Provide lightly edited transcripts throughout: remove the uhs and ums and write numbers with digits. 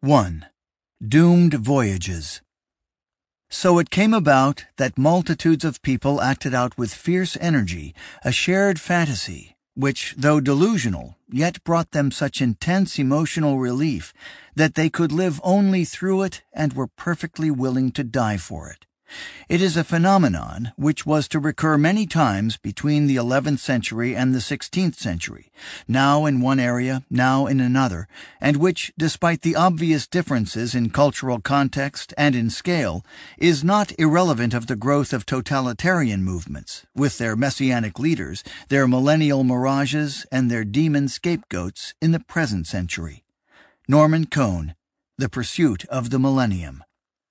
1. Doomed Voyages. So it came about that multitudes of people acted out with fierce energy a shared fantasy, which, though delusional, yet brought them such intense emotional relief that they could live only through it and were perfectly willing to die for it. It is a phenomenon which was to recur many times between the 11th century and the 16th century, now in one area, now in another, and which, despite the obvious differences in cultural context and in scale, is not irrelevant of the growth of totalitarian movements, with their messianic leaders, their millennial mirages, and their demon scapegoats in the present century. Norman Cohn, The Pursuit of the Millennium.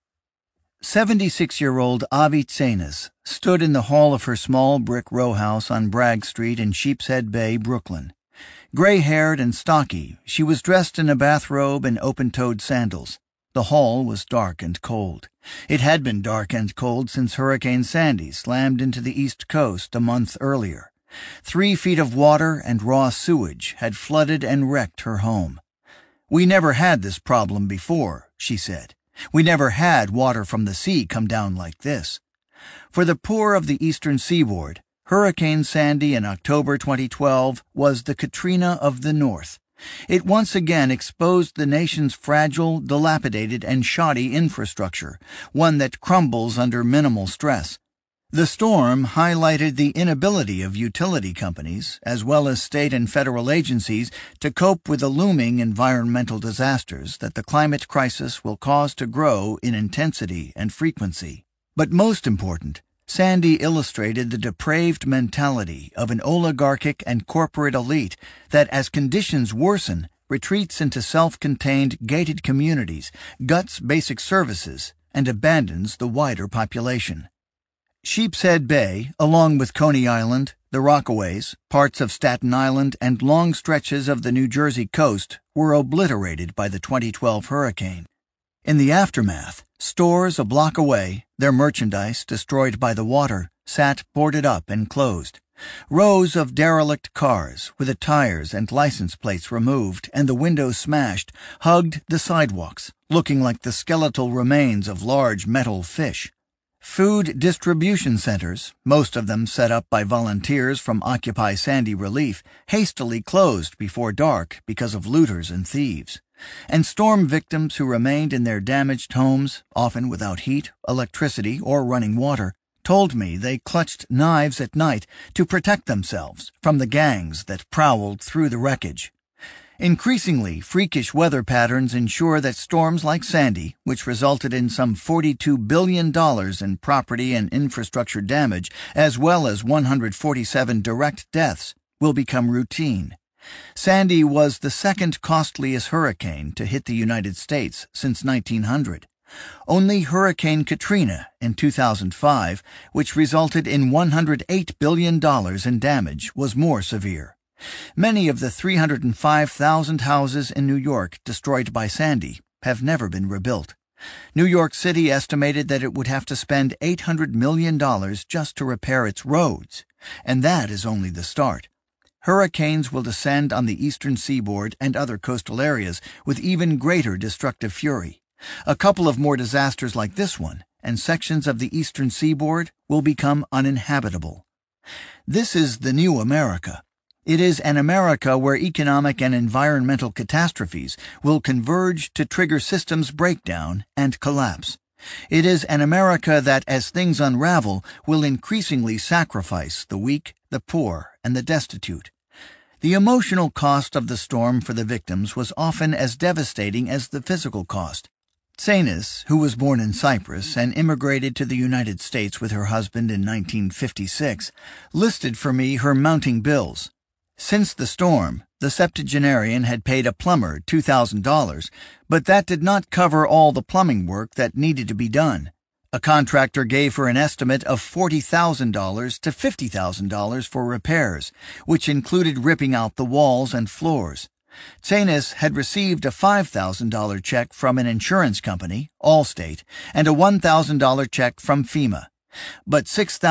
76-year-old Avi Tsenis stood in the hall of her small brick row house on Bragg Street in Sheepshead Bay, Brooklyn. Gray-haired and stocky, she was dressed in a bathrobe and open-toed sandals. The hall was dark and cold. It had been dark and cold since Hurricane Sandy slammed into the East Coast a month earlier. 3 feet of water and raw sewage had flooded and wrecked her home. "We never had this problem before," she said. "We never had water from the sea come down like this." For the poor of the eastern seaboard, Hurricane Sandy in October 2012 was the Katrina of the North. It once again exposed the nation's fragile, dilapidated, and shoddy infrastructure, one that crumbles under minimal stress. The storm highlighted the inability of utility companies, as well as state and federal agencies, to cope with the looming environmental disasters that the climate crisis will cause to grow in intensity and frequency. But most important, Sandy illustrated the depraved mentality of an oligarchic and corporate elite that, as conditions worsen, retreats into self-contained, gated communities, guts basic services, and abandons the wider population. Sheepshead Bay, along with Coney Island, the Rockaways, parts of Staten Island, and long stretches of the New Jersey coast were obliterated by the 2012 hurricane. In the aftermath, stores a block away, their merchandise destroyed by the water, sat boarded up and closed. Rows of derelict cars, with the tires and license plates removed and the windows smashed, hugged the sidewalks, looking like the skeletal remains of large metal fish. Food distribution centers, most of them set up by volunteers from Occupy Sandy Relief, hastily closed before dark because of looters and thieves. And storm victims who remained in their damaged homes, often without heat, electricity, or running water, told me they clutched knives at night to protect themselves from the gangs that prowled through the wreckage. Increasingly, freakish weather patterns ensure that storms like Sandy, which resulted in some $42 billion in property and infrastructure damage, as well as 147 direct deaths, will become routine. Sandy was the second costliest hurricane to hit the United States since 1900. Only Hurricane Katrina in 2005, which resulted in $108 billion in damage, was more severe. Many of the 305,000 houses in New York destroyed by Sandy have never been rebuilt. New York City estimated that it would have to spend $800 million just to repair its roads, and that is only the start. Hurricanes will descend on the eastern seaboard and other coastal areas with even greater destructive fury. A couple of more disasters like this one, and sections of the eastern seaboard will become uninhabitable. This is the new America. It is an America where economic and environmental catastrophes will converge to trigger systems breakdown and collapse. It is an America that, as things unravel, will increasingly sacrifice the weak, the poor, and the destitute. The emotional cost of the storm for the victims was often as devastating as the physical cost. Tsenis, who was born in Cyprus and immigrated to the United States with her husband in 1956, listed for me her mounting bills. Since the storm, the septuagenarian had paid a plumber $2,000, but that did not cover all the plumbing work that needed to be done. A contractor gave her an estimate of $40,000 to $50,000 for repairs, which included ripping out the walls and floors. Tsenis had received a $5,000 check from an insurance company, Allstate, and a $1,000 check from FEMA. But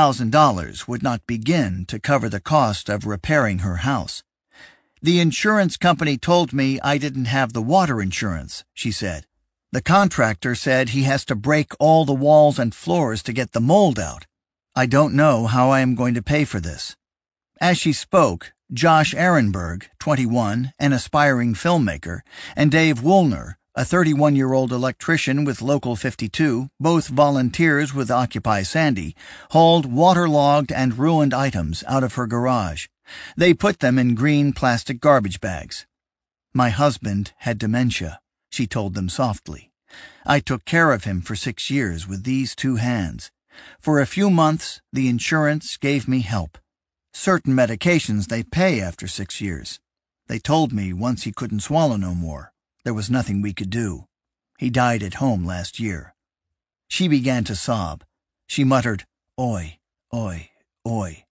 $6,000 would not begin to cover the cost of repairing her house. "The insurance company told me I didn't have the water insurance," she said. The contractor said he has to break all the walls and floors to get the mold out. I don't know how I am going to pay for this." As she spoke, Josh Ehrenberg, 21, an aspiring filmmaker, and Dave Woolner, a 31-year-old electrician with Local 52, both volunteers with Occupy Sandy, hauled waterlogged and ruined items out of her garage. They put them in green plastic garbage bags. "My husband had dementia," she told them softly. "I took care of him for 6 years with these 2 hands. For a few months, the insurance gave me help. Certain medications they pay after 6 years. They told me once he couldn't swallow no more, there was nothing we could do. He died at home last year." She began to sob. She muttered, "Oi, oi, oi."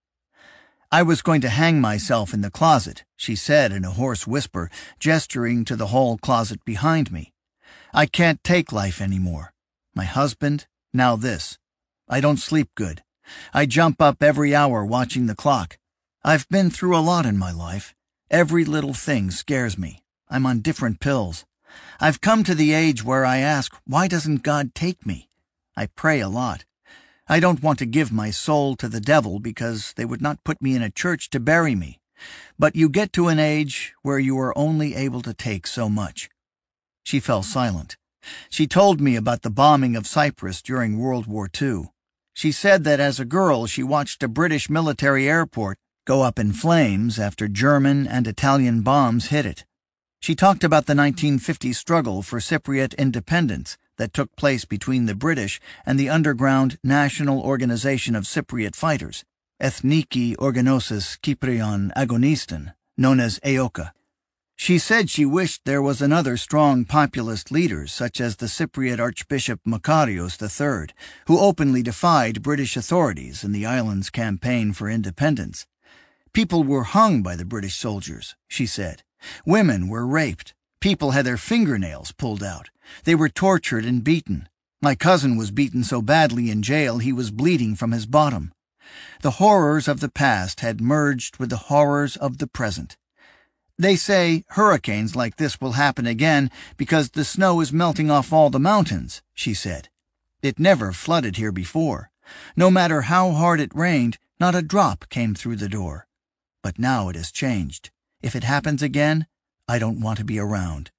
"I was going to hang myself in the closet," she said in a hoarse whisper, gesturing to the hall closet behind me. "I can't take life anymore. My husband, now this. I don't sleep good. I jump up every hour watching the clock. I've been through a lot in my life. Every little thing scares me. I'm on different pills. I've come to the age where I ask, why doesn't God take me? I pray a lot. I don't want to give my soul to the devil because they would not put me in a church to bury me. But you get to an age where you are only able to take so much." She fell silent. She told me about the bombing of Cyprus during World War II. She said that as a girl she watched a British military airport go up in flames after German and Italian bombs hit it. She talked about the 1950 struggle for Cypriot independence that took place between the British and the underground National Organization of Cypriot Fighters, Ethniki Organosis Kyprion Agoniston, known as EOKA. She said she wished there was another strong populist leader such as the Cypriot Archbishop Makarios III, who openly defied British authorities in the island's campaign for independence. People were hung by the British soldiers, she said. Women were raped. People had their fingernails pulled out. They were tortured and beaten. My cousin was beaten so badly in jail he was bleeding from his bottom. The horrors of the past had merged with the horrors of the present. They say hurricanes like this will happen again because the snow is melting off all the mountains, she said. It never flooded here before. No matter how hard it rained, not a drop came through the door. But now it has changed. If it happens again, I don't want to be around.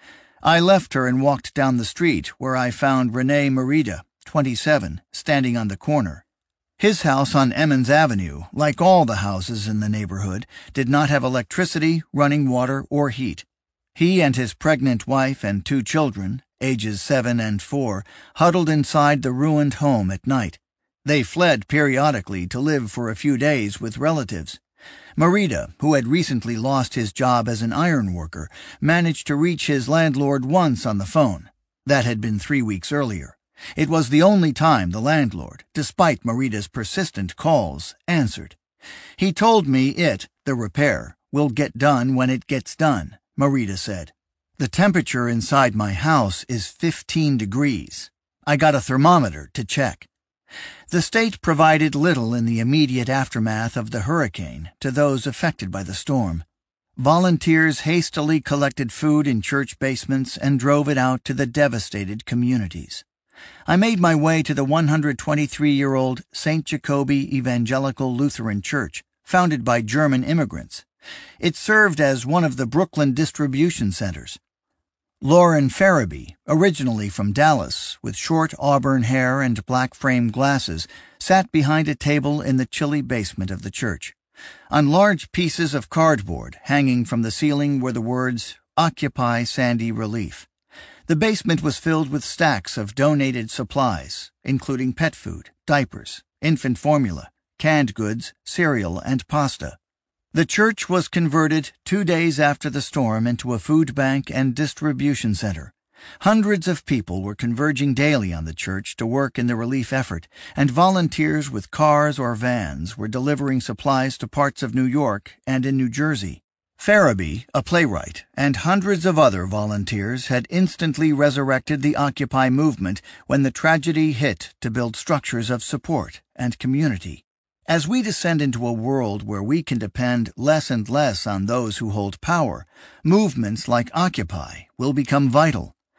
I left her and walked down the street where I found Rene Merida, 27, standing on the corner. His house on Emmons Avenue, like all the houses in the neighborhood, did not have electricity, running water, or heat. He and his pregnant wife and 2 children, ages 7 and 4, huddled inside the ruined home at night. They fled periodically to live for a few days with relatives. Merida, who had recently lost his job as an iron worker, managed to reach his landlord once on the phone. That had been 3 weeks earlier. It was the only time the landlord, despite Merida's persistent calls, answered. "He told me the repair, will get done when it gets done," Merida said. "The temperature inside my house is 15 degrees. I got a thermometer to check." The state provided little in the immediate aftermath of the hurricane to those affected by the storm. Volunteers hastily collected food in church basements and drove it out to the devastated communities. I made my way to the 123-year-old St. Jacobi Evangelical Lutheran Church, founded by German immigrants. It served as one of the Brooklyn distribution centers. Lauren Farabee, originally from Dallas, with short auburn hair and black frame glasses, sat behind a table in the chilly basement of the church. On large pieces of cardboard hanging from the ceiling were the words, "Occupy Sandy Relief." The basement was filled with stacks of donated supplies, including pet food, diapers, infant formula, canned goods, cereal, and pasta. The church was converted 2 days after the storm into a food bank and distribution center. Hundreds of people were converging daily on the church to work in the relief effort, and volunteers with cars or vans were delivering supplies to parts of New York and in New Jersey. Farabee, a playwright, and hundreds of other volunteers had instantly resurrected the Occupy movement when the tragedy hit to build structures of support and community. As we descend into a world where we can depend less and less on those who hold power, movements like Occupy will become vital.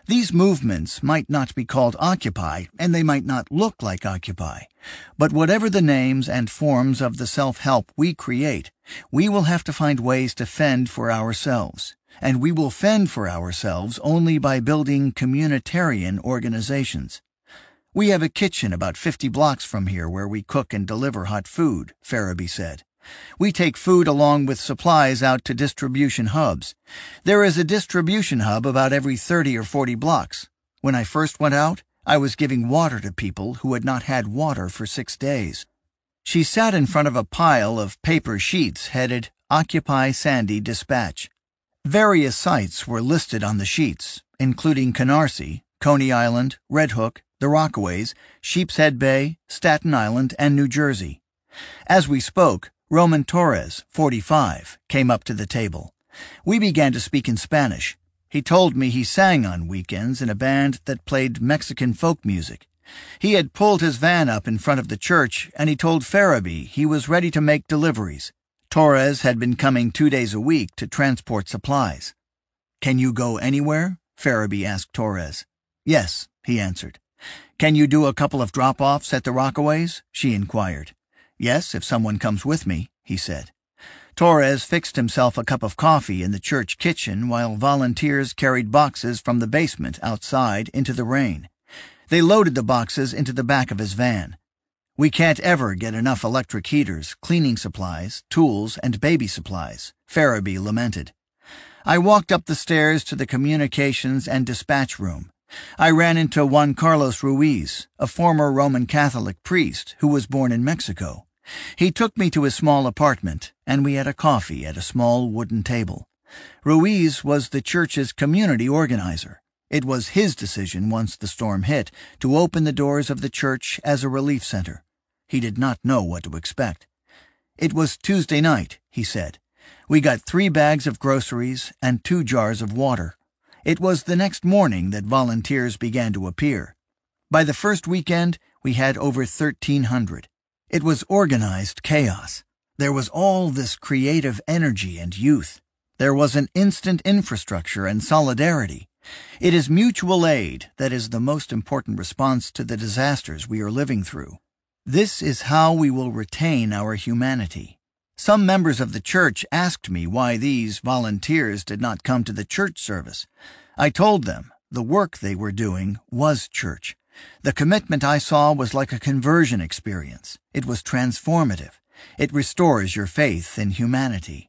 These movements might not be called Occupy, and they might not look like Occupy. But whatever the names and forms of the self-help we create, we will have to find ways to fend for ourselves. And we will fend for ourselves only by building communitarian organizations. We have a kitchen about 50 blocks from here where we cook and deliver hot food, Farabee said. We take food along with supplies out to distribution hubs. There is a distribution hub about every 30 or 40 blocks. When I first went out, I was giving water to people who had not had water for 6 days. She sat in front of a pile of paper sheets headed Occupy Sandy Dispatch. Various sites were listed on the sheets, including Canarsie, Coney Island, Red Hook, the Rockaways, Sheepshead Bay, Staten Island, and New Jersey. As we spoke, Roman Torres, 45, came up to the table. We began to speak in Spanish. He told me he sang on weekends in a band that played Mexican folk music. He had pulled his van up in front of the church, and he told Farabee he was ready to make deliveries. Torres had been coming 2 days a week to transport supplies. "Can you go anywhere?" Farabee asked Torres. "Yes," he answered. "Can you do a couple of drop-offs at the Rockaways?" she inquired. "Yes, if someone comes with me," he said. Torres fixed himself a cup of coffee in the church kitchen while volunteers carried boxes from the basement outside into the rain. They loaded the boxes into the back of his van. "We can't ever get enough electric heaters, cleaning supplies, tools, and baby supplies," Farabee lamented. I walked up the stairs to the communications and dispatch room. I ran into Juan Carlos Ruiz, a former Roman Catholic priest who was born in Mexico. He took me to his small apartment, and we had a coffee at a small wooden table. Ruiz was the church's community organizer. It was his decision, once the storm hit, to open the doors of the church as a relief center. He did not know what to expect. "It was Tuesday night," he said. "We got 3 bags of groceries and 2 jars of water. It was the next morning that volunteers began to appear. By the first weekend, we had over 1,300. It was organized chaos. There was all this creative energy and youth. There was an instant infrastructure and solidarity. It is mutual aid that is the most important response to the disasters we are living through. This is how we will retain our humanity." Some members of the church asked me why these volunteers did not come to the church service. I told them the work they were doing was church. The commitment I saw was like a conversion experience. It was transformative. It restores your faith in humanity.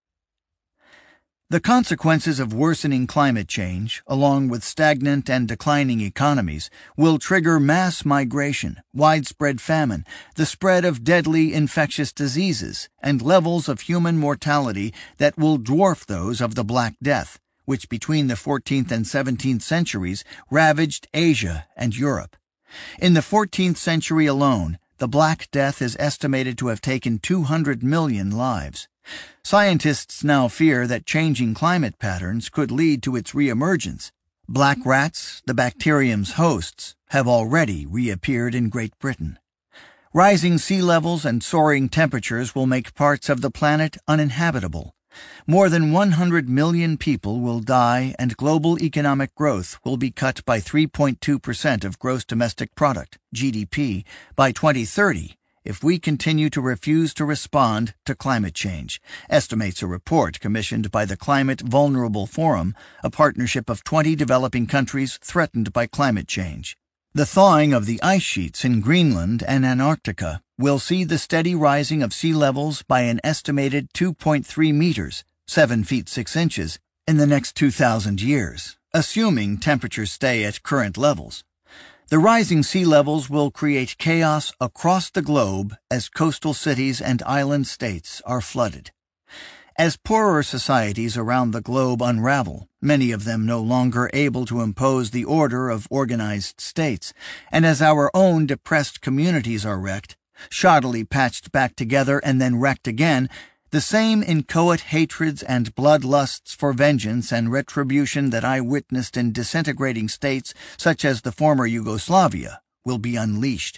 The consequences of worsening climate change, along with stagnant and declining economies, will trigger mass migration, widespread famine, the spread of deadly infectious diseases, and levels of human mortality that will dwarf those of the Black Death, which between the 14th and 17th centuries ravaged Asia and Europe. In the 14th century alone, the Black Death is estimated to have taken 200 million lives. Scientists now fear that changing climate patterns could lead to its reemergence. Black rats, the bacterium's hosts, have already reappeared in Great Britain. Rising sea levels and soaring temperatures will make parts of the planet uninhabitable. More than 100 million people will die, and global economic growth will be cut by 3.2% of gross domestic product, GDP, by 2030 if we continue to refuse to respond to climate change, estimates a report commissioned by the Climate Vulnerable Forum, a partnership of 20 developing countries threatened by climate change. The thawing of the ice sheets in Greenland and Antarctica will see the steady rising of sea levels by an estimated 2.3 meters, 7 feet 6 inches, in the next 2,000 years, assuming temperatures stay at current levels. The rising sea levels will create chaos across the globe as coastal cities and island states are flooded. As poorer societies around the globe unravel, many of them no longer able to impose the order of organized states, and as our own depressed communities are wrecked, shoddily patched back together and then wrecked again, the same inchoate hatreds and bloodlusts for vengeance and retribution that I witnessed in disintegrating states such as the former Yugoslavia will be unleashed.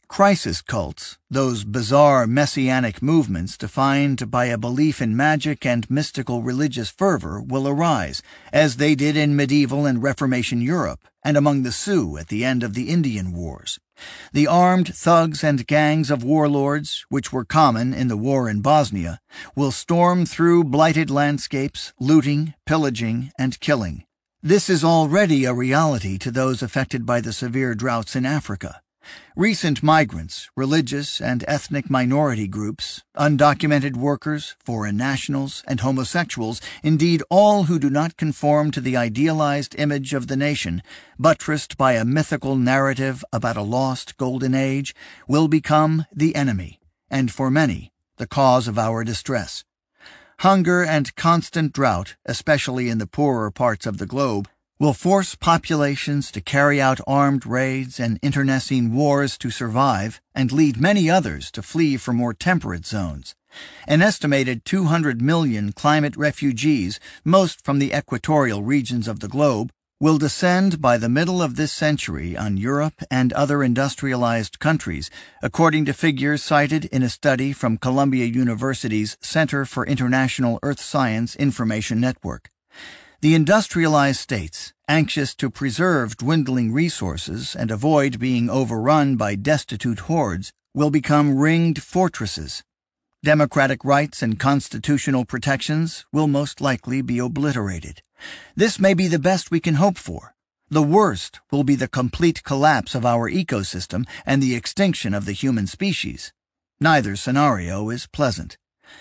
Crisis cults, those bizarre messianic movements defined by a belief in magic and mystical religious fervor, will arise, as they did in medieval and Reformation Europe and among the Sioux at the end of the Indian Wars. The armed thugs and gangs of warlords, which were common in the war in Bosnia, will storm through blighted landscapes, looting, pillaging, and killing. This is already a reality to those affected by the severe droughts in Africa. Recent migrants, religious and ethnic minority groups, undocumented workers, foreign nationals, and homosexuals, indeed all who do not conform to the idealized image of the nation, buttressed by a mythical narrative about a lost golden age, will become the enemy, and for many, the cause of our distress. Hunger and constant drought, especially in the poorer parts of the globe, will force populations to carry out armed raids and internecine wars to survive and lead many others to flee for more temperate zones. An estimated 200 million climate refugees, most from the equatorial regions of the globe, will descend by the middle of this century on Europe and other industrialized countries, according to figures cited in a study from Columbia University's Center for International Earth Science Information Network. The industrialized states, anxious to preserve dwindling resources and avoid being overrun by destitute hordes, will become ringed fortresses. Democratic rights and constitutional protections will most likely be obliterated. This may be the best we can hope for. The worst will be the complete collapse of our ecosystem and the extinction of the human species. Neither scenario is pleasant.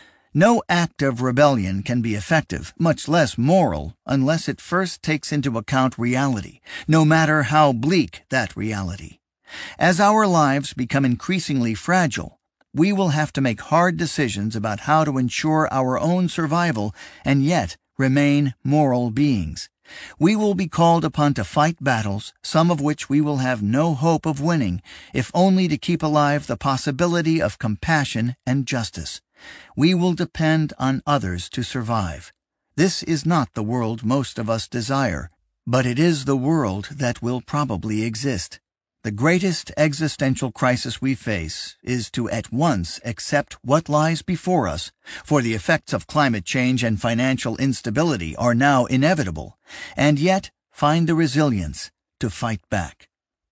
No act of rebellion can be effective, much less moral, unless it first takes into account reality, no matter how bleak that reality. As our lives become increasingly fragile, we will have to make hard decisions about how to ensure our own survival and yet remain moral beings. We will be called upon to fight battles, some of which we will have no hope of winning, if only to keep alive the possibility of compassion and justice. We will depend on others to survive. This is not the world most of us desire, but it is the world that will probably exist. The greatest existential crisis we face is to at once accept what lies before us, for the effects of climate change and financial instability are now inevitable, and yet find the resilience to fight back.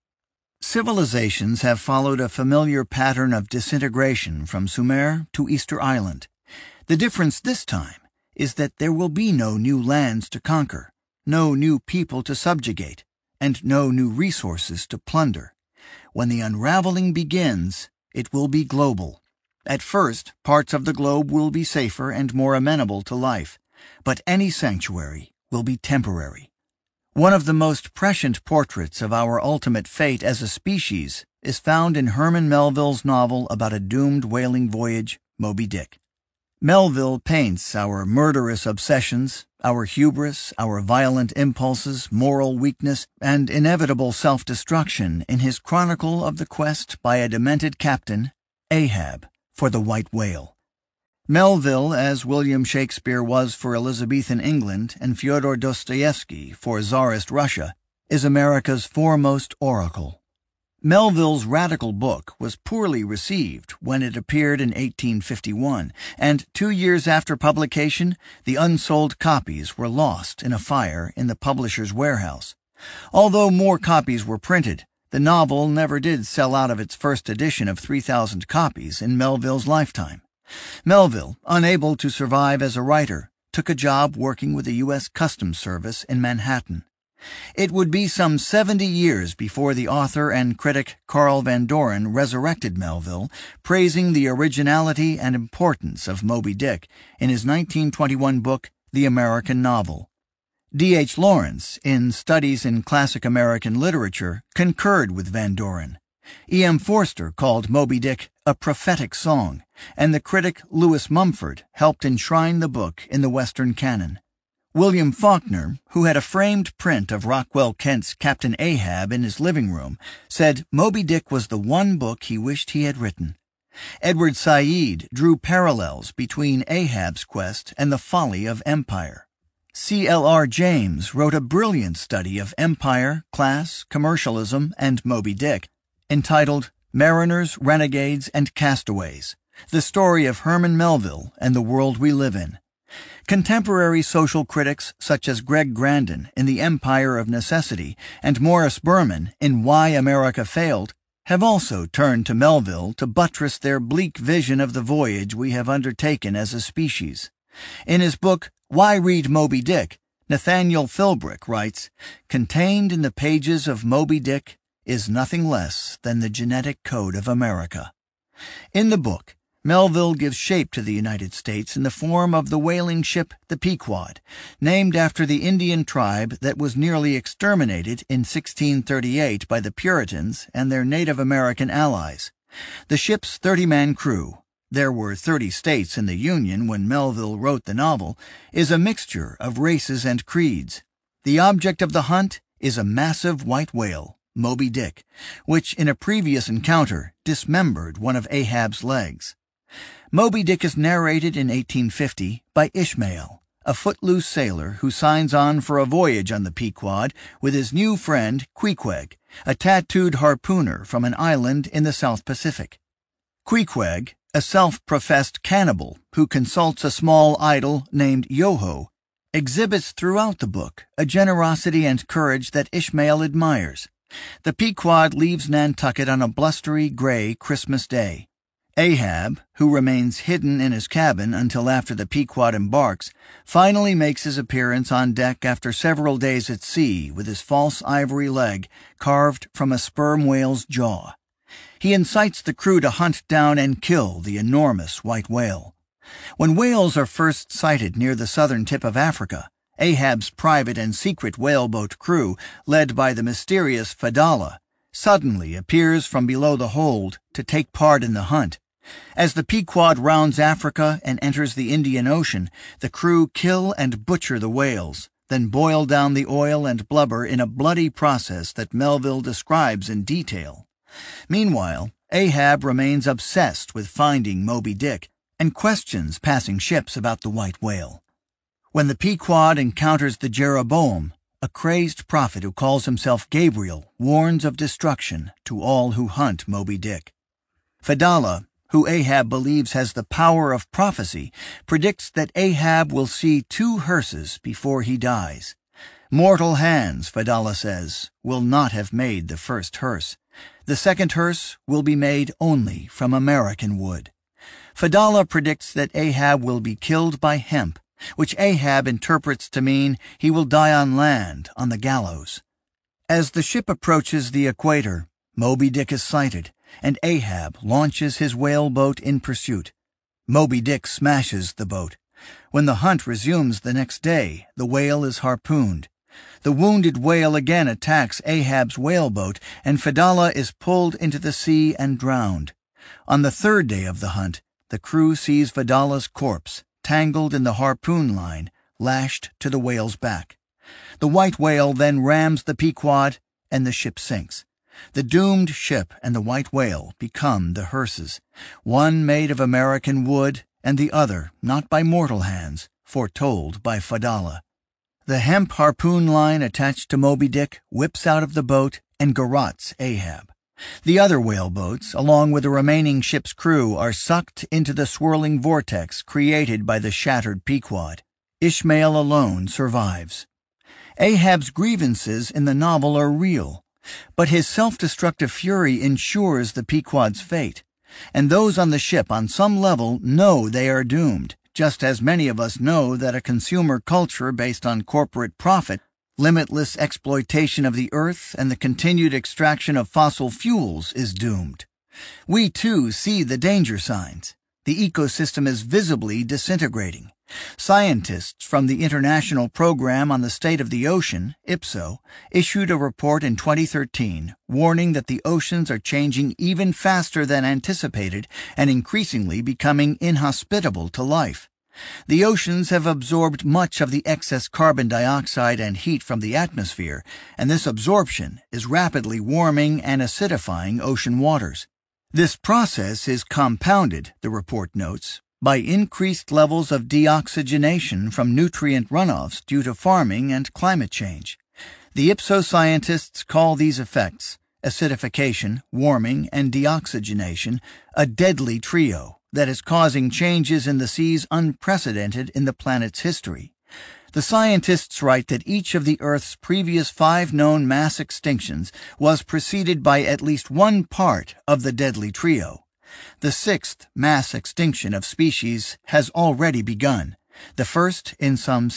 Civilizations have followed a familiar pattern of disintegration from Sumer to Easter Island. The difference this time is that there will be no new lands to conquer, no new people to subjugate, and no new resources to plunder. When the unraveling begins, it will be global. At first, parts of the globe will be safer and more amenable to life, but any sanctuary will be temporary. One of the most prescient portraits of our ultimate fate as a species is found in Herman Melville's novel about a doomed whaling voyage, Moby Dick. Melville paints our murderous obsessions, our hubris, our violent impulses, moral weakness, and inevitable self-destruction in his chronicle of the quest by a demented captain, Ahab, for the white whale. Melville, as William Shakespeare was for Elizabethan England and Fyodor Dostoevsky for Tsarist Russia, is America's foremost oracle. Melville's radical book was poorly received when it appeared in 1851, and 2 years after publication, the unsold copies were lost in a fire in the publisher's warehouse. Although more copies were printed, the novel never did sell out of its first edition of 3,000 copies in Melville's lifetime. Melville, unable to survive as a writer, took a job working with the U.S. Customs Service in Manhattan. It would be some 70 years before the author and critic Carl Van Doren resurrected Melville, praising the originality and importance of Moby Dick in his 1921 book, The American Novel. D.H. Lawrence, in Studies in Classic American Literature, concurred with Van Doren. E.M. Forster called Moby Dick a prophetic song, and the critic Lewis Mumford helped enshrine the book in the Western canon. William Faulkner, who had a framed print of Rockwell Kent's Captain Ahab in his living room, said Moby Dick was the one book he wished he had written. Edward Said drew parallels between Ahab's quest and the folly of empire. C.L.R. James wrote a brilliant study of empire, class, commercialism, and Moby Dick, entitled Mariners, Renegades, and Castaways, the story of Herman Melville and the world we live in. Contemporary social critics such as Greg Grandin in The Empire of Necessity and Morris Berman in Why America Failed have also turned to Melville to buttress their bleak vision of the voyage we have undertaken as a species. In his book, Why Read Moby Dick?, Nathaniel Philbrick writes, "Contained in the pages of Moby Dick is nothing less than the genetic code of America." In the book, Melville gives shape to the United States in the form of the whaling ship the Pequod, named after the Indian tribe that was nearly exterminated in 1638 by the Puritans and their Native American allies. The ship's 30-man crew, there were 30 states in the Union when Melville wrote the novel, is a mixture of races and creeds. The object of the hunt is a massive white whale, Moby Dick, which in a previous encounter dismembered one of Ahab's legs. Moby Dick is narrated in 1850 by Ishmael, a footloose sailor who signs on for a voyage on the Pequod with his new friend Queequeg, a tattooed harpooner from an island in the South Pacific. Queequeg, a self-professed cannibal who consults a small idol named Yoho, exhibits throughout the book a generosity and courage that Ishmael admires. The Pequod leaves Nantucket on a blustery, gray Christmas day. Ahab, who remains hidden in his cabin until after the Pequod embarks, finally makes his appearance on deck after several days at sea with his false ivory leg carved from a sperm whale's jaw. He incites the crew to hunt down and kill the enormous white whale. When whales are first sighted near the southern tip of Africa, Ahab's private and secret whaleboat crew, led by the mysterious Fedallah, suddenly appears from below the hold to take part in the hunt. As the Pequod rounds Africa and enters the Indian Ocean, the crew kill and butcher the whales, then boil down the oil and blubber in a bloody process that Melville describes in detail. Meanwhile, Ahab remains obsessed with finding Moby Dick and questions passing ships about the white whale. When the Pequod encounters the Jeroboam, a crazed prophet who calls himself Gabriel warns of destruction to all who hunt Moby Dick. Fedallah, who Ahab believes has the power of prophecy, predicts that Ahab will see 2 hearses before he dies. Mortal hands, Fedallah says, will not have made the first hearse. The second hearse will be made only from American wood. Fedallah predicts that Ahab will be killed by hemp, which Ahab interprets to mean he will die on land on the gallows. As the ship approaches the equator, Moby Dick is sighted, and Ahab launches his whaleboat in pursuit. Moby Dick smashes the boat. When the hunt resumes the next day, the whale is harpooned. The wounded whale again attacks Ahab's whaleboat, and Fedallah is pulled into the sea and drowned. On the 3rd day of the hunt, the crew sees Fedallah's corpse, tangled in the harpoon line, lashed to the whale's back. The white whale then rams the Pequod, and the ship sinks. The doomed ship and the white whale become the hearses, one made of American wood and the other not by mortal hands, foretold by Fedallah. The hemp harpoon line attached to Moby Dick whips out of the boat and garrots Ahab. The other whaleboats, along with the remaining ship's crew, are sucked into the swirling vortex created by the shattered Pequod. Ishmael alone survives. Ahab's grievances in the novel are real, but his self-destructive fury ensures the Pequod's fate, and those on the ship on some level know they are doomed, just as many of us know that a consumer culture based on corporate profit, limitless exploitation of the earth, and the continued extraction of fossil fuels is doomed. We, too, see the danger signs. The ecosystem is visibly disintegrating. Scientists from the International Program on the State of the Ocean, IPSO, issued a report in 2013 warning that the oceans are changing even faster than anticipated and increasingly becoming inhospitable to life. The oceans have absorbed much of the excess carbon dioxide and heat from the atmosphere, and this absorption is rapidly warming and acidifying ocean waters. This process is compounded, the report notes, by increased levels of deoxygenation from nutrient runoffs due to farming and climate change. The IPSO scientists call these effects acidification, warming, and deoxygenation, a deadly trio that is causing changes in the seas unprecedented in the planet's history. The scientists write that each of the Earth's previous 5 known mass extinctions was preceded by at least one part of the deadly trio. The 6th mass extinction of species has already begun, the first in some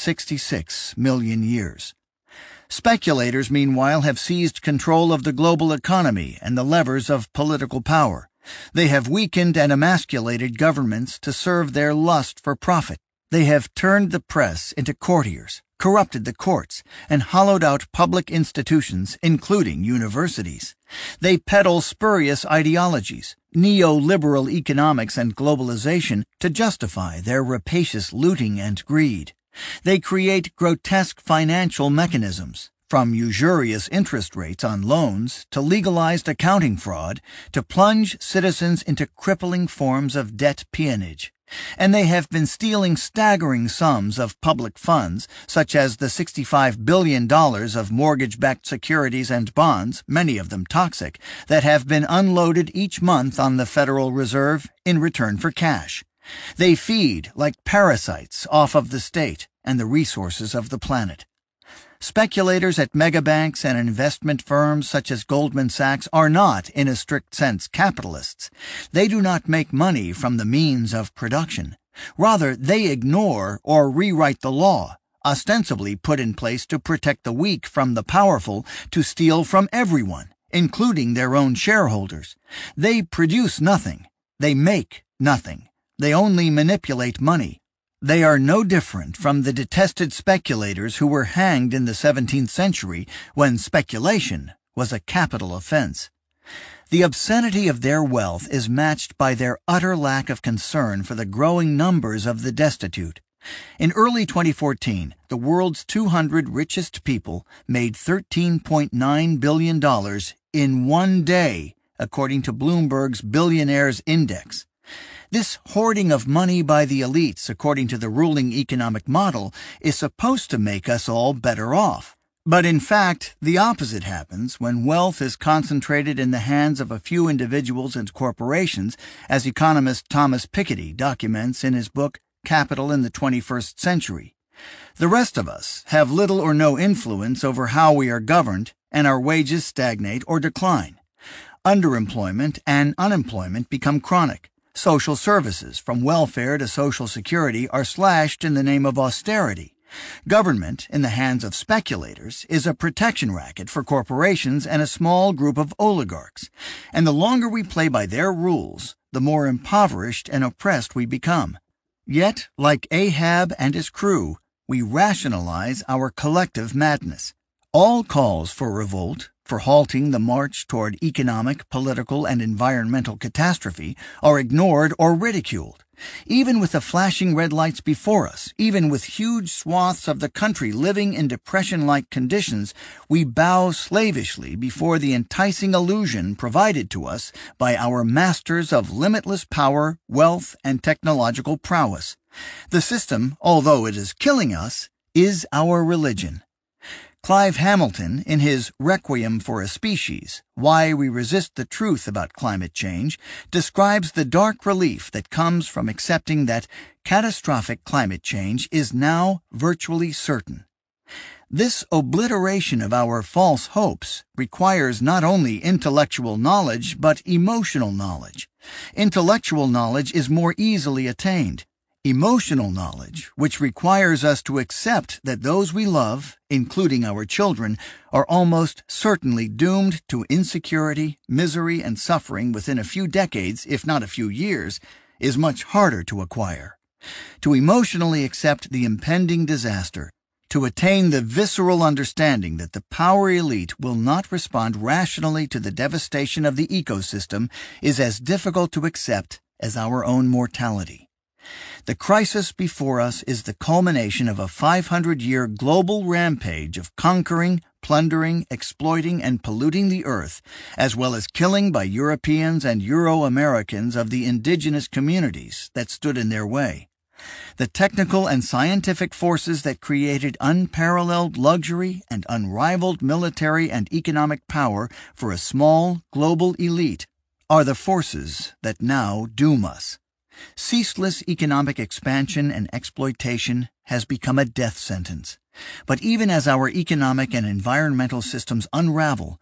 66 million years. Speculators, meanwhile, have seized control of the global economy and the levers of political power. They have weakened and emasculated governments to serve their lust for profit. They have turned the press into courtiers, corrupted the courts, and hollowed out public institutions, including universities. They peddle spurious ideologies, neoliberal economics and globalization, to justify their rapacious looting and greed. They create grotesque financial mechanisms, from usurious interest rates on loans to legalized accounting fraud, to plunge citizens into crippling forms of debt peonage. And they have been stealing staggering sums of public funds, such as the $65 billion of mortgage-backed securities and bonds, many of them toxic, that have been unloaded each month on the Federal Reserve in return for cash. They feed like parasites off of the state and the resources of the planet. Speculators at megabanks and investment firms such as Goldman Sachs are not, in a strict sense, capitalists. They do not make money from the means of production. Rather, they ignore or rewrite the law, ostensibly put in place to protect the weak from the powerful, to steal from everyone, including their own shareholders. They produce nothing. They make nothing. They only manipulate money. They are no different from the detested speculators who were hanged in the 17th century when speculation was a capital offense. The obscenity of their wealth is matched by their utter lack of concern for the growing numbers of the destitute. In early 2014, the world's 200 richest people made $13.9 billion in one day, according to Bloomberg's Billionaires Index. This hoarding of money by the elites, according to the ruling economic model, is supposed to make us all better off. But in fact, the opposite happens when wealth is concentrated in the hands of a few individuals and corporations, as economist Thomas Piketty documents in his book Capital in the 21st Century. The rest of us have little or no influence over how we are governed, and our wages stagnate or decline. Underemployment and unemployment become chronic. Social services, from welfare to Social Security, are slashed in the name of austerity. Government, in the hands of speculators, is a protection racket for corporations and a small group of oligarchs. And the longer we play by their rules, the more impoverished and oppressed we become. Yet, like Ahab and his crew, we rationalize our collective madness. All calls for revolt, for halting the march toward economic, political, and environmental catastrophe, are ignored or ridiculed. Even with the flashing red lights before us, even with huge swaths of the country living in depression-like conditions, we bow slavishly before the enticing illusion provided to us by our masters of limitless power, wealth, and technological prowess. The system, although it is killing us, is our religion. Clive Hamilton, in his Requiem for a Species, Why We Resist the Truth About Climate Change, describes the dark relief that comes from accepting that catastrophic climate change is now virtually certain. This obliteration of our false hopes requires not only intellectual knowledge, but emotional knowledge. Intellectual knowledge is more easily attained. Emotional knowledge, which requires us to accept that those we love, including our children, are almost certainly doomed to insecurity, misery, and suffering within a few decades, if not a few years, is much harder to acquire. To emotionally accept the impending disaster, to attain the visceral understanding that the power elite will not respond rationally to the devastation of the ecosystem, is as difficult to accept as our own mortality. The crisis before us is the culmination of a 500-year global rampage of conquering, plundering, exploiting, and polluting the earth, as well as killing by Europeans and Euro-Americans of the indigenous communities that stood in their way. The technical and scientific forces that created unparalleled luxury and unrivaled military and economic power for a small global elite are the forces that now doom us. Ceaseless economic expansion and exploitation has become a death sentence. But even as our economic and environmental systems unravel,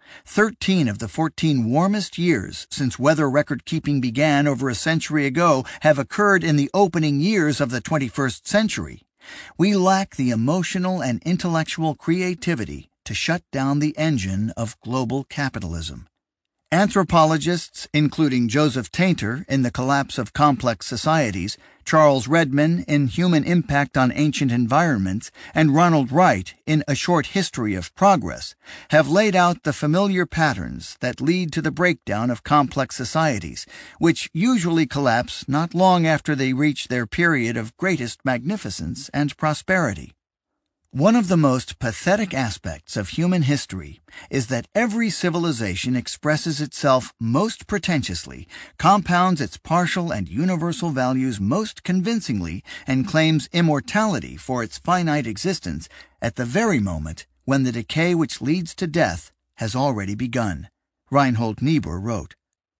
13 of the 14 warmest years since weather record-keeping began over a century ago have occurred in the opening years of the 21st century. We lack the emotional and intellectual creativity to shut down the engine of global capitalism. Anthropologists, including Joseph Tainter in The Collapse of Complex Societies, Charles Redman in Human Impact on Ancient Environments, and Ronald Wright in A Short History of Progress, have laid out the familiar patterns that lead to the breakdown of complex societies, which usually collapse not long after they reach their period of greatest magnificence and prosperity. One of the most pathetic aspects of human history is that every civilization expresses itself most pretentiously, compounds its partial and universal values most convincingly, and claims immortality for its finite existence at the very moment when the decay which leads to death has already begun, Reinhold Niebuhr wrote.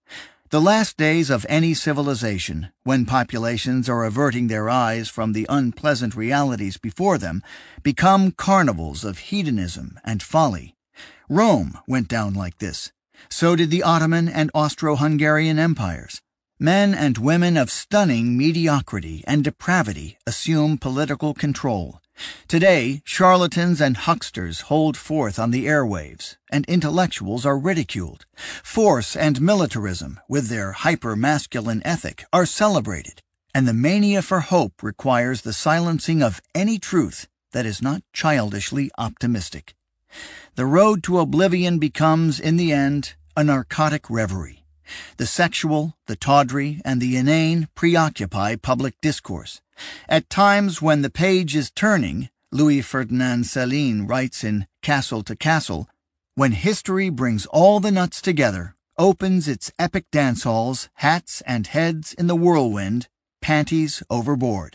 The last days of any civilization, when populations are averting their eyes from the unpleasant realities before them, become carnivals of hedonism and folly. Rome went down like this. So did the Ottoman and Austro-Hungarian empires. Men and women of stunning mediocrity and depravity assume political control. Today, charlatans and hucksters hold forth on the airwaves, and intellectuals are ridiculed. Force and militarism, with their hyper-masculine ethic, are celebrated, and the mania for hope requires the silencing of any truth that is not childishly optimistic. The road to oblivion becomes, in the end, a narcotic reverie. The sexual, the tawdry, and the inane preoccupy public discourse. At times when the page is turning, Louis Ferdinand Céline writes in Castle to Castle, when history brings all the nuts together, opens its epic dance halls, hats and heads in the whirlwind, panties overboard.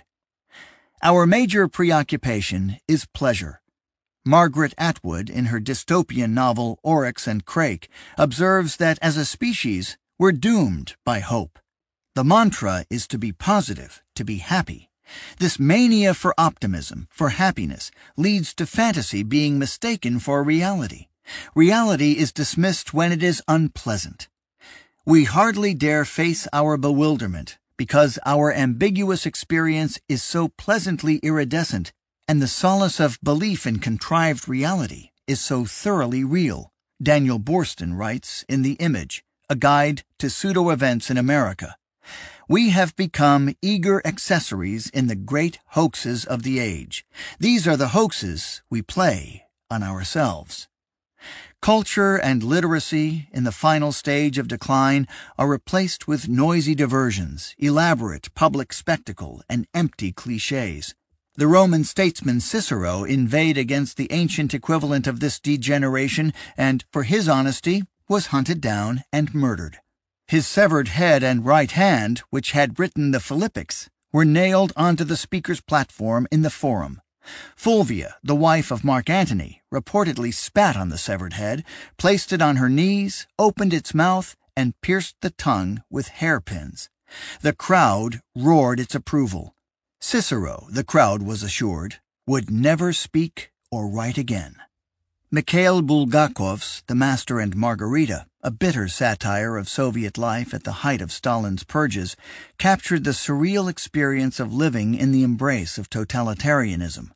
Our major preoccupation is pleasure. Margaret Atwood, in her dystopian novel Oryx and Crake, observes that as a species, we're doomed by hope. The mantra is to be positive, to be happy. This mania for optimism, for happiness, leads to fantasy being mistaken for reality. Reality is dismissed when it is unpleasant. We hardly dare face our bewilderment because our ambiguous experience is so pleasantly iridescent, and the solace of belief in contrived reality is so thoroughly real, Daniel Boorstin writes in The Image, a guide to pseudo-events in America. We have become eager accessories in the great hoaxes of the age. These are the hoaxes we play on ourselves. Culture and literacy, in the final stage of decline, are replaced with noisy diversions, elaborate public spectacle, and empty clichés. The Roman statesman Cicero inveighed against the ancient equivalent of this degeneration and, for his honesty, was hunted down and murdered. His severed head and right hand, which had written the Philippics, were nailed onto the speaker's platform in the Forum. Fulvia, the wife of Mark Antony, reportedly spat on the severed head, placed it on her knees, opened its mouth, and pierced the tongue with hairpins. The crowd roared its approval. Cicero, the crowd was assured, would never speak or write again. Mikhail Bulgakov's The Master and Margarita, a bitter satire of Soviet life at the height of Stalin's purges, captured the surreal experience of living in the embrace of totalitarianism.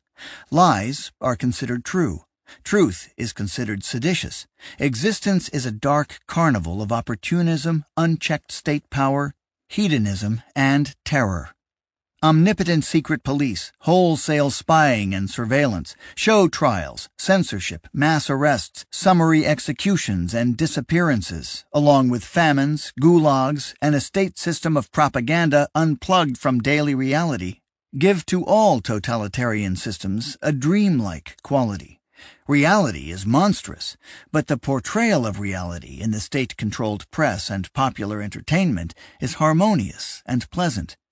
Lies are considered true. Truth is considered seditious. Existence is a dark carnival of opportunism, unchecked state power, hedonism, and terror. Omnipotent secret police, wholesale spying and surveillance, show trials, censorship, mass arrests, summary executions and disappearances, along with famines, gulags, and a state system of propaganda unplugged from daily reality, give to all totalitarian systems a dreamlike quality. Reality is monstrous, but the portrayal of reality in the state-controlled press and popular entertainment is harmonious and pleasant.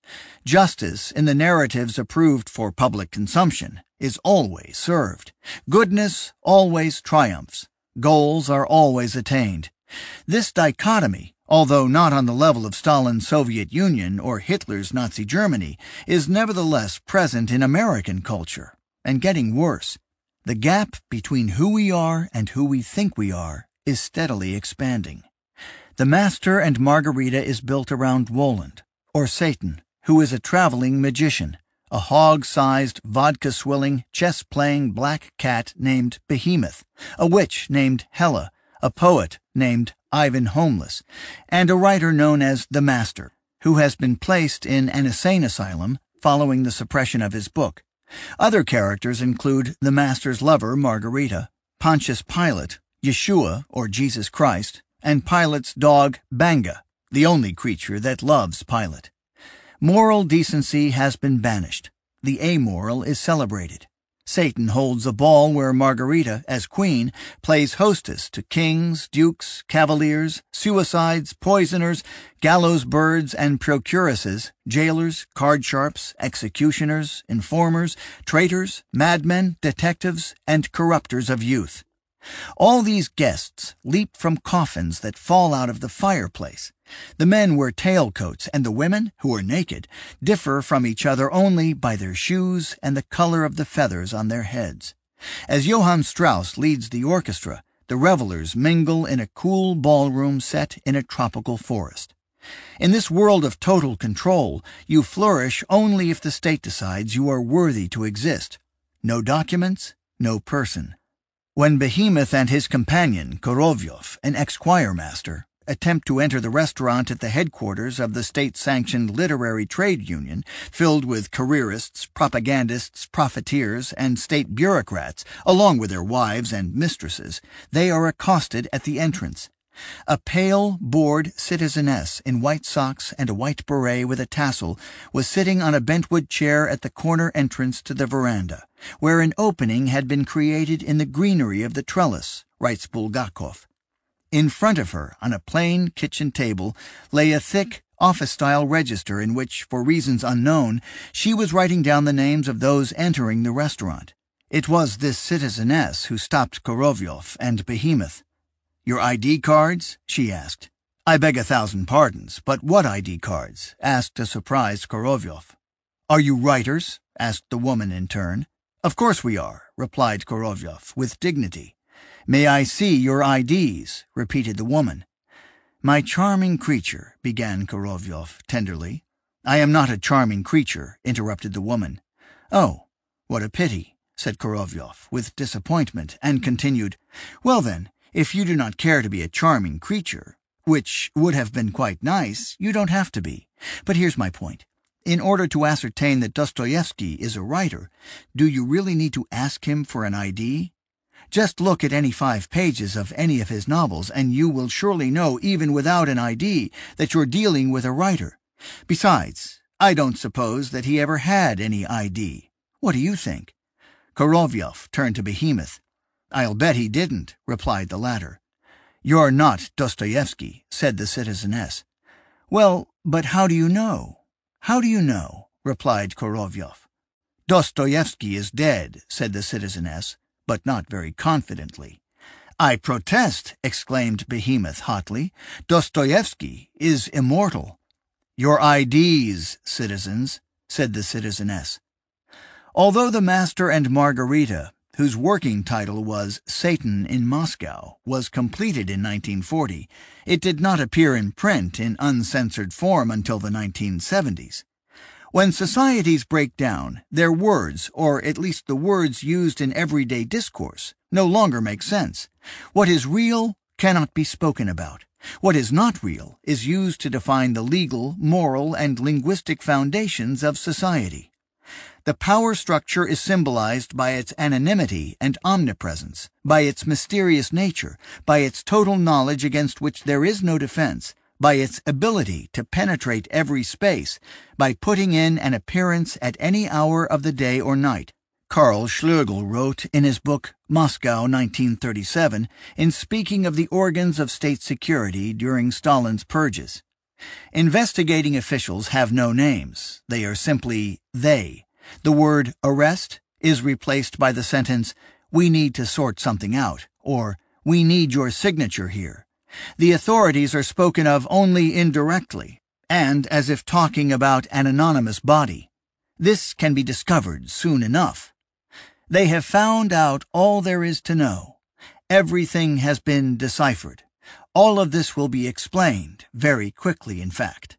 Justice, in the narratives approved for public consumption, is always served. Goodness always triumphs. Goals are always attained. This dichotomy, although not on the level of Stalin's Soviet Union or Hitler's Nazi Germany, is nevertheless present in American culture, and getting worse. The gap between who we are and who we think we are is steadily expanding. The Master and Margarita is built around Woland, or Satan, who is a traveling magician, a hog-sized, vodka-swilling, chess-playing black cat named Behemoth, a witch named Hela, a poet named Ivan Homeless, and a writer known as the Master, who has been placed in an insane asylum following the suppression of his book. Other characters include the Master's lover, Margarita, Pontius Pilate, Yeshua, or Jesus Christ, and Pilate's dog, Banga, the only creature that loves Pilate. Moral decency has been banished. The amoral is celebrated. Satan holds a ball where Margarita, as queen, plays hostess to kings, dukes, cavaliers, suicides, poisoners, gallows birds, and procuresses, jailers, card sharps, executioners, informers, traitors, madmen, detectives, and corrupters of youth. All these guests leap from coffins that fall out of the fireplace. The men wear tailcoats, and the women, who are naked, differ from each other only by their shoes and the color of the feathers on their heads. As Johann Strauss leads the orchestra, the revelers mingle in a cool ballroom set in a tropical forest. In this world of total control, you flourish only if the state decides you are worthy to exist. No documents, no person. When Behemoth and his companion, Korovyov, an ex-choir master, attempt to enter the restaurant at the headquarters of the state-sanctioned literary trade union, filled with careerists, propagandists, profiteers, and state bureaucrats, along with their wives and mistresses, they are accosted at the entrance. A pale, bored citizeness in white socks and a white beret with a tassel was sitting on a bentwood chair at the corner entrance to the veranda, where an opening had been created in the greenery of the trellis, writes Bulgakov. In front of her, on a plain kitchen table, lay a thick, office-style register in which, for reasons unknown, she was writing down the names of those entering the restaurant. It was this citizeness who stopped Korovyov and Behemoth. "Your ID cards?" she asked. "I beg 1,000 pardons, but what ID cards?" asked a surprised Korovyov. "Are you writers?" asked the woman in turn. "Of course we are," replied Korovyov, with dignity. "May I see your IDs?" repeated the woman. "My charming creature," began Korovyov tenderly. "I am not a charming creature," interrupted the woman. "Oh, what a pity," said Korovyov, with disappointment, and continued, "Well then, if you do not care to be a charming creature, which would have been quite nice, you don't have to be. But here's my point. In order to ascertain that Dostoevsky is a writer, do you really need to ask him for an ID? Just look at any 5 pages of any of his novels, and you will surely know, even without an ID, that you're dealing with a writer. Besides, I don't suppose that he ever had any ID. What do you think?" Korovyov turned to Behemoth. "I'll bet he didn't," replied the latter. "You're not Dostoevsky," said the citizeness. "Well, but how do you know? How do you know?" replied Korovyov. "Dostoevsky is dead," said the citizeness, but not very confidently. "I protest," exclaimed Behemoth hotly. "Dostoevsky is immortal." "Your IDs, citizens," said the citizeness. Although The Master and Margarita, whose working title was Satan in Moscow, was completed in 1940, it did not appear in print in uncensored form until the 1970s. When societies break down, their words, or at least the words used in everyday discourse, no longer make sense. What is real cannot be spoken about. What is not real is used to define the legal, moral, and linguistic foundations of society. The power structure is symbolized by its anonymity and omnipresence, by its mysterious nature, by its total knowledge against which there is no defense, by its ability to penetrate every space, by putting in an appearance at any hour of the day or night. Karl Schlögl wrote in his book Moscow 1937, in speaking of the organs of state security during Stalin's purges, Investigating officials have no names. They are simply they. The word arrest is replaced by the sentence, "We need to sort something out," or "We need your signature here." The authorities are spoken of only indirectly, and as if talking about an anonymous body. This can be discovered soon enough. They have found out all there is to know. Everything has been deciphered. All of this will be explained, very quickly in fact.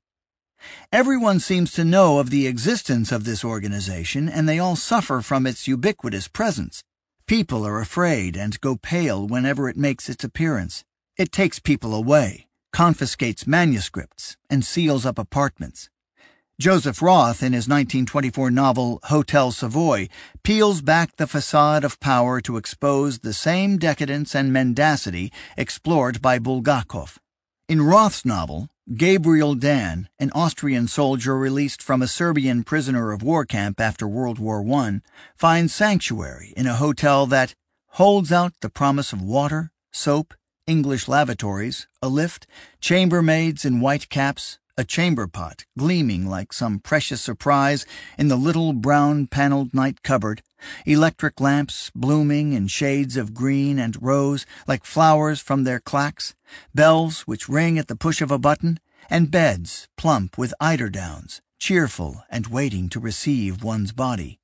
Everyone seems to know of the existence of this organization, and they all suffer from its ubiquitous presence. People are afraid and go pale whenever it makes its appearance. It takes people away, confiscates manuscripts, and seals up apartments. Joseph Roth, in his 1924 novel Hotel Savoy, peels back the facade of power to expose the same decadence and mendacity explored by Bulgakov. In Roth's novel, Gabriel Dan, an Austrian soldier released from a Serbian prisoner of war camp after World War I, finds sanctuary in a hotel that holds out the promise of water, soap, English lavatories, a lift, chambermaids in white caps, a chamber pot gleaming like some precious surprise in the little brown-paneled night cupboard, electric lamps blooming in shades of green and rose like flowers from their clacks, bells which ring at the push of a button, and beds plump with eiderdowns, cheerful and waiting to receive one's body.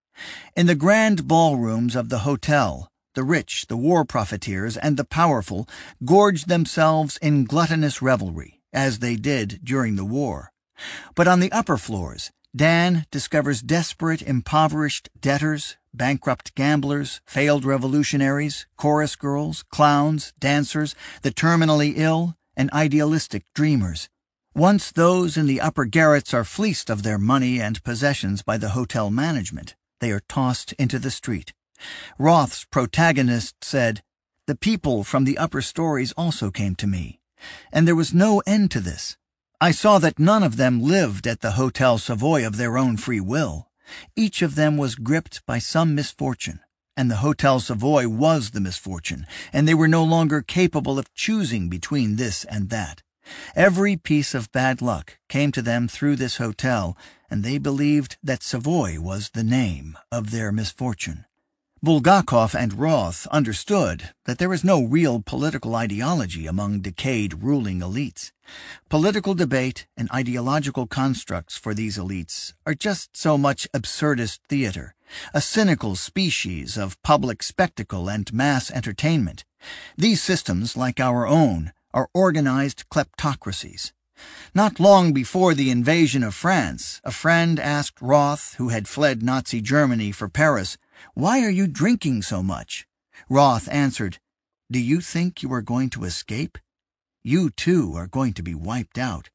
In the grand ballrooms of the hotel, the rich, the war profiteers, and the powerful gorged themselves in gluttonous revelry, as they did during the war. But on the upper floors, Dan discovers desperate, impoverished debtors, bankrupt gamblers, failed revolutionaries, chorus girls, clowns, dancers, the terminally ill, and idealistic dreamers. Once those in the upper garrets are fleeced of their money and possessions by the hotel management, they are tossed into the street. Roth's protagonist said, "The people from the upper stories also came to me. And there was no end to this. I saw that none of them lived at the Hotel Savoy of their own free will. Each of them was gripped by some misfortune, and the Hotel Savoy was the misfortune, and they were no longer capable of choosing between this and that. Every piece of bad luck came to them through this hotel, and they believed that Savoy was the name of their misfortune." Bulgakov and Roth understood that there is no real political ideology among decayed ruling elites. Political debate and ideological constructs for these elites are just so much absurdist theater, a cynical species of public spectacle and mass entertainment. These systems, like our own, are organized kleptocracies. Not long before the invasion of France, a friend asked Roth, who had fled Nazi Germany for Paris, "Why are you drinking so much?" Roth answered, "Do you think you are going to escape? You, too, are going to be wiped out."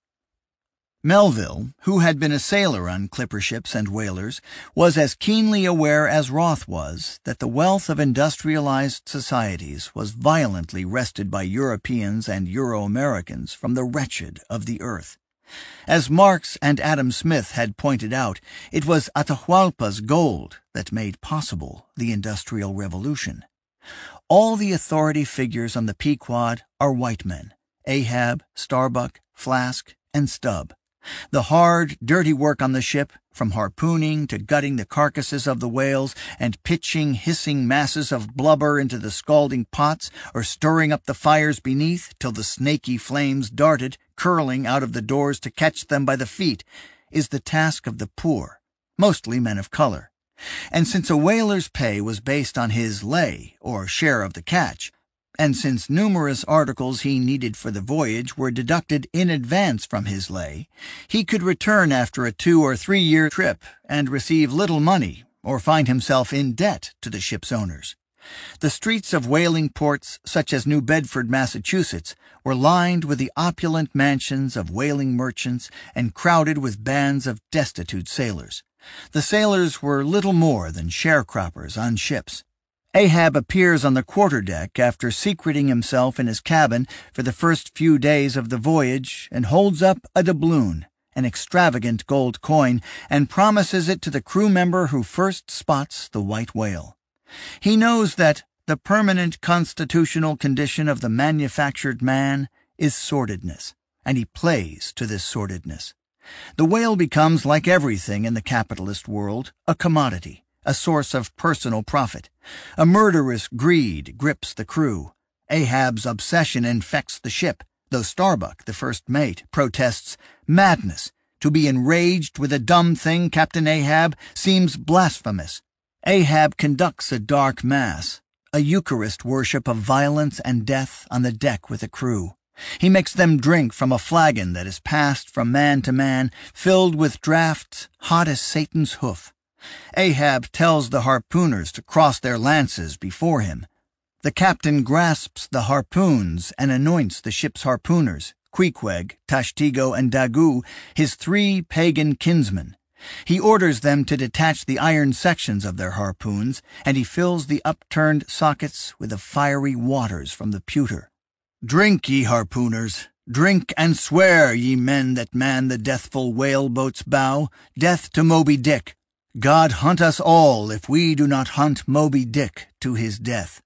Melville, who had been a sailor on clipper ships and whalers, was as keenly aware as Roth was that the wealth of industrialized societies was violently wrested by Europeans and Euro-Americans from the wretched of the earth. As Marx and Adam Smith had pointed out, it was Atahualpa's gold that made possible the Industrial Revolution. All the authority figures on the Pequod are white men: Ahab, Starbuck, Flask, and Stubb. The hard, dirty work on the ship, from harpooning to gutting the carcasses of the whales and pitching hissing masses of blubber into the scalding pots or stirring up the fires beneath till the snaky flames darted, curling out of the doors to catch them by the feet, is the task of the poor, mostly men of color. And since a whaler's pay was based on his lay, or share of the catch, and since numerous articles he needed for the voyage were deducted in advance from his lay, he could return after a 2 or 3 year trip and receive little money or find himself in debt to the ship's owners. The streets of whaling ports such as New Bedford, Massachusetts, were lined with the opulent mansions of whaling merchants and crowded with bands of destitute sailors. The sailors were little more than sharecroppers on ships. Ahab appears on the quarterdeck after secreting himself in his cabin for the first few days of the voyage and holds up a doubloon, an extravagant gold coin, and promises it to the crew member who first spots the white whale. He knows that the permanent constitutional condition of the manufactured man is sordidness, and he plays to this sordidness. The whale becomes, like everything in the capitalist world, a commodity, a source of personal profit. A murderous greed grips the crew. Ahab's obsession infects the ship, though Starbuck, the first mate, protests, "Madness! To be enraged with a dumb thing, Captain Ahab, seems blasphemous." Ahab conducts a dark mass, a Eucharist worship of violence and death on the deck with the crew. He makes them drink from a flagon that is passed from man to man, filled with draughts hot as Satan's hoof. Ahab tells the harpooners to cross their lances before him. The captain grasps the harpoons and anoints the ship's harpooners, Queequeg, Tashtego, and Daggoo, his 3 pagan kinsmen. He orders them to detach the iron sections of their harpoons, and he fills the upturned sockets with the fiery waters from the pewter. "Drink, ye harpooners, drink and swear, ye men that man the deathful whale-boat's bow, death to Moby Dick. God hunt us all if we do not hunt Moby Dick to his death."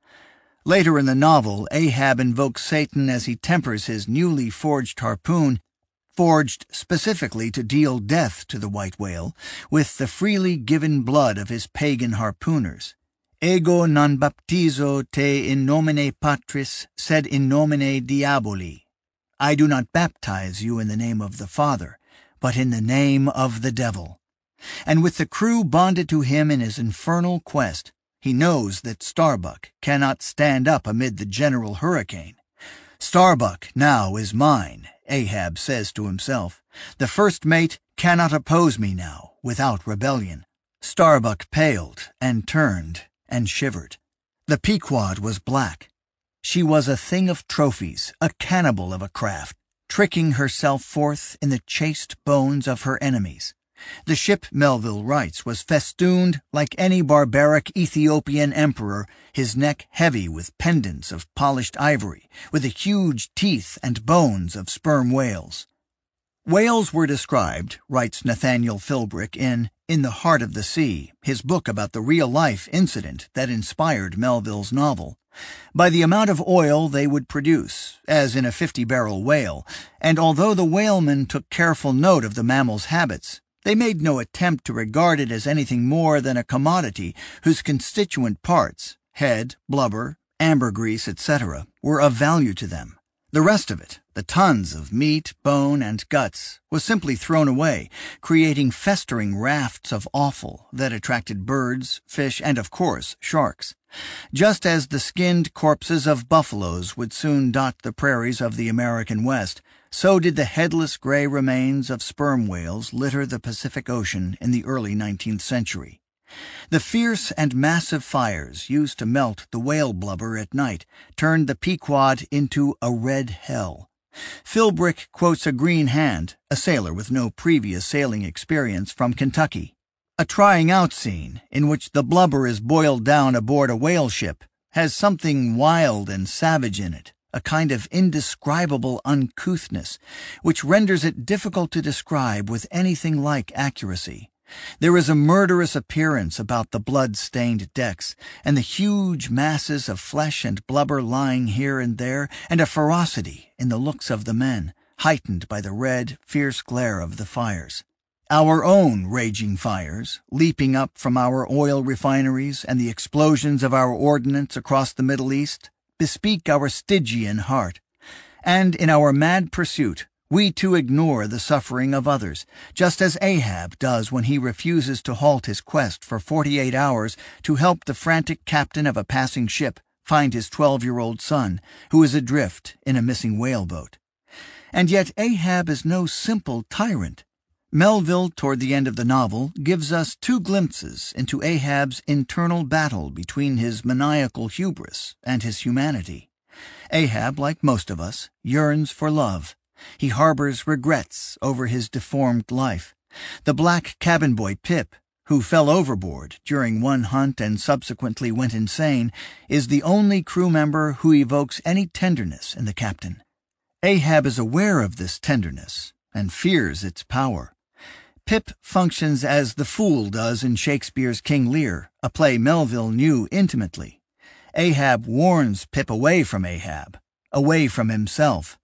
Later in the novel, Ahab invokes Satan as he tempers his newly forged harpoon, forged specifically to deal death to the white whale, with the freely given blood of his pagan harpooners. "Ego non baptizo te in nomine Patris, sed in nomine Diaboli." I do not baptize you in the name of the Father, but in the name of the devil. And with the crew bonded to him in his infernal quest, he knows that Starbuck cannot stand up amid the general hurricane. "Starbuck now is mine," Ahab says to himself. "The first mate cannot oppose me now without rebellion." Starbuck paled and turned and shivered. The Pequod was black. She was a thing of trophies, a cannibal of a craft, tricking herself forth in the chaste bones of her enemies. The ship, Melville writes, was festooned like any barbaric Ethiopian emperor, his neck heavy with pendants of polished ivory, with the huge teeth and bones of sperm whales. Whales were described, writes Nathaniel Philbrick in the Heart of the Sea, his book about the real-life incident that inspired Melville's novel, by the amount of oil they would produce, as in a 50-barrel whale, and although the whalemen took careful note of the mammal's habits, they made no attempt to regard it as anything more than a commodity whose constituent parts, head, blubber, ambergrease, etc., were of value to them. The rest of it, the tons of meat, bone, and guts, was simply thrown away, creating festering rafts of offal that attracted birds, fish, and, of course, sharks. Just as the skinned corpses of buffaloes would soon dot the prairies of the American West, so did the headless gray remains of sperm whales litter the Pacific Ocean in the early 19th century. The fierce and massive fires used to melt the whale blubber at night turned the Pequod into a red hell. Philbrick quotes a green hand, a sailor with no previous sailing experience from Kentucky. A trying-out scene in which the blubber is boiled down aboard a whale ship has something wild and savage in it, a kind of indescribable uncouthness, which renders it difficult to describe with anything like accuracy. There is a murderous appearance about the blood-stained decks, and the huge masses of flesh and blubber lying here and there, and a ferocity in the looks of the men, heightened by the red, fierce glare of the fires. Our own raging fires, leaping up from our oil refineries and the explosions of our ordnance across the Middle East, bespeak our Stygian heart. And in our mad pursuit, we too ignore the suffering of others, just as Ahab does when he refuses to halt his quest for 48 hours to help the frantic captain of a passing ship find his 12-year-old son, who is adrift in a missing whaleboat. And yet Ahab is no simple tyrant. Melville, toward the end of the novel, gives us 2 glimpses into Ahab's internal battle between his maniacal hubris and his humanity. Ahab, like most of us, yearns for love. He harbors regrets over his deformed life. The black cabin boy Pip, who fell overboard during one hunt and subsequently went insane, is the only crew member who evokes any tenderness in the captain. Ahab is aware of this tenderness and fears its power. Pip functions as the fool does in Shakespeare's King Lear, a play Melville knew intimately. Ahab warns Pip away from Ahab, away from himself.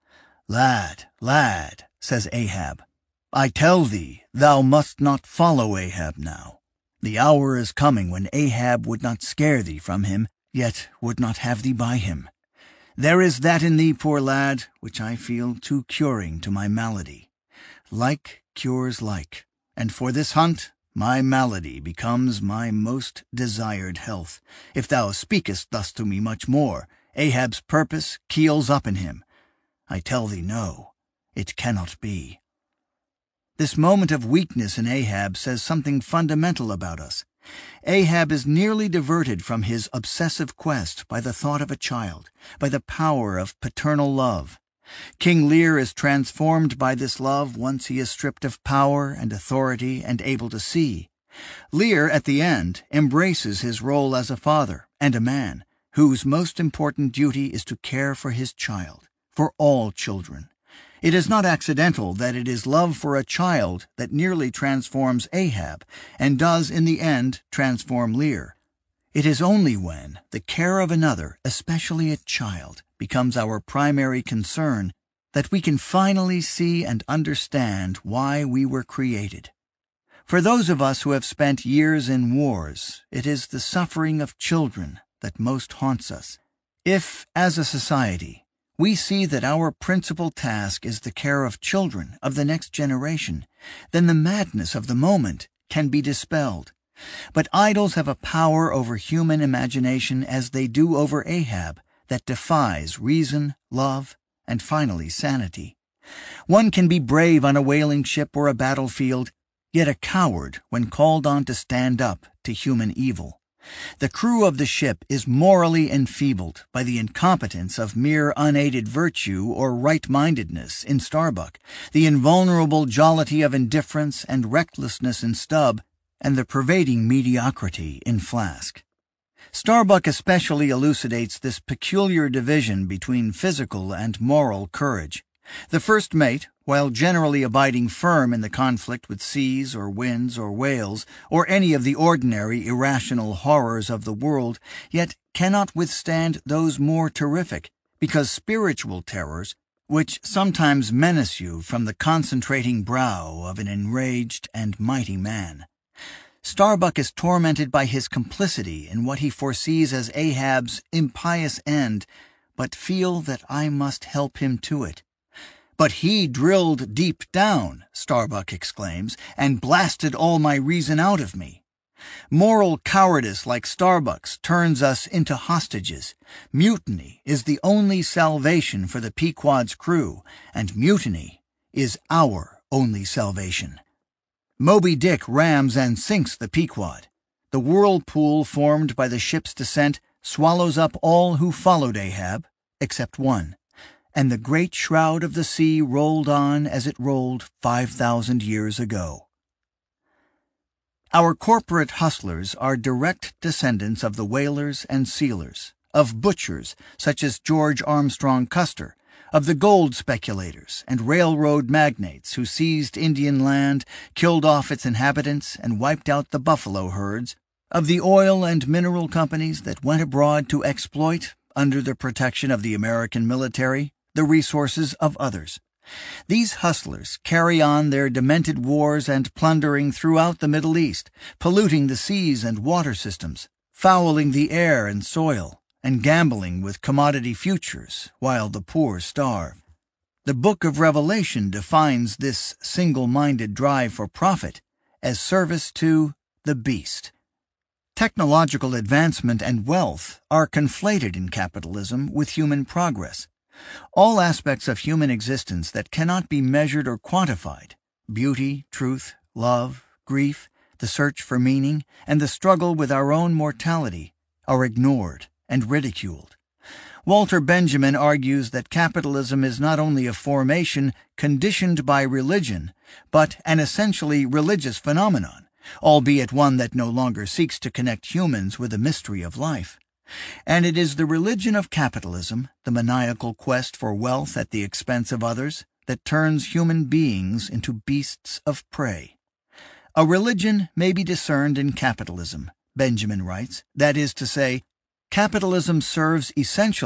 "Lad, lad," says Ahab, "I tell thee, thou must not follow Ahab now. The hour is coming when Ahab would not scare thee from him, yet would not have thee by him. There is that in thee, poor lad, which I feel too curing to my malady. Like cures like, and for this hunt my malady becomes my most desired health. If thou speakest thus to me much more, Ahab's purpose keels up in him. I tell thee no, it cannot be." This moment of weakness in Ahab says something fundamental about us. Ahab is nearly diverted from his obsessive quest by the thought of a child, by the power of paternal love. King Lear is transformed by this love once he is stripped of power and authority and able to see. Lear, at the end, embraces his role as a father and a man, whose most important duty is to care for his child, for all children. It is not accidental that it is love for a child that nearly transforms Ahab, and does in the end transform Lear. It is only when the care of another, especially a child, becomes our primary concern that we can finally see and understand why we were created. For those of us who have spent years in wars, it is the suffering of children that most haunts us. If, as a society, we see that our principal task is the care of children, of the next generation, then the madness of the moment can be dispelled. But idols have a power over human imagination as they do over Ahab that defies reason, love, and finally sanity. One can be brave on a whaling ship or a battlefield, yet a coward when called on to stand up to human evil. The crew of the ship is morally enfeebled by the incompetence of mere unaided virtue or right-mindedness in Starbuck, the invulnerable jollity of indifference and recklessness in Stubb, and the pervading mediocrity in Flask. Starbuck especially elucidates this peculiar division between physical and moral courage. The first mate, while generally abiding firm in the conflict with seas or winds or whales, or any of the ordinary irrational horrors of the world, yet cannot withstand those more terrific, because spiritual terrors, which sometimes menace you from the concentrating brow of an enraged and mighty man. Starbuck is tormented by his complicity in what he foresees as Ahab's impious end, but feel that I must help him to it. "But he drilled deep down," Starbuck exclaims, "and blasted all my reason out of me." Moral cowardice like Starbuck's turns us into hostages. Mutiny is the only salvation for the Pequod's crew, and mutiny is our only salvation. Moby Dick rams and sinks the Pequod. The whirlpool formed by the ship's descent swallows up all who followed Ahab, except one, and the great shroud of the sea rolled on as it rolled 5,000 years ago. Our corporate hustlers are direct descendants of the whalers and sealers, of butchers such as George Armstrong Custer, of the gold speculators and railroad magnates who seized Indian land, killed off its inhabitants, and wiped out the buffalo herds, of the oil and mineral companies that went abroad to exploit, under the protection of the American military, the resources of others. These hustlers carry on their demented wars and plundering throughout the Middle East, polluting the seas and water systems, fouling the air and soil, and gambling with commodity futures while the poor starve. The Book of Revelation defines this single-minded drive for profit as service to the beast. Technological advancement and wealth are conflated in capitalism with human progress. All aspects of human existence that cannot be measured or quantified, beauty, truth, love, grief, the search for meaning, and the struggle with our own mortality, are ignored and ridiculed. Walter Benjamin argues that capitalism is not only a formation conditioned by religion, but an essentially religious phenomenon, albeit one that no longer seeks to connect humans with the mystery of life. And it is the religion of capitalism, the maniacal quest for wealth at the expense of others, that turns human beings into beasts of prey. A religion may be discerned in capitalism, Benjamin writes, that is to say, capitalism serves essentially